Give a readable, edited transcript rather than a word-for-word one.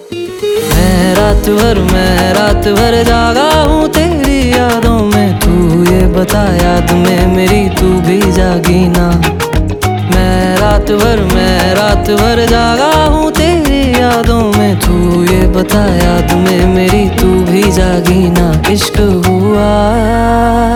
मैं रात भर जागा हूँ तेरी यादों में। तू ये बता याद में मेरी तू भी जागी ना। मैं रात भर जागा हूँ तेरी यादों में। तू ये बता याद में मेरी तू भी जागी ना। इश्क हुआ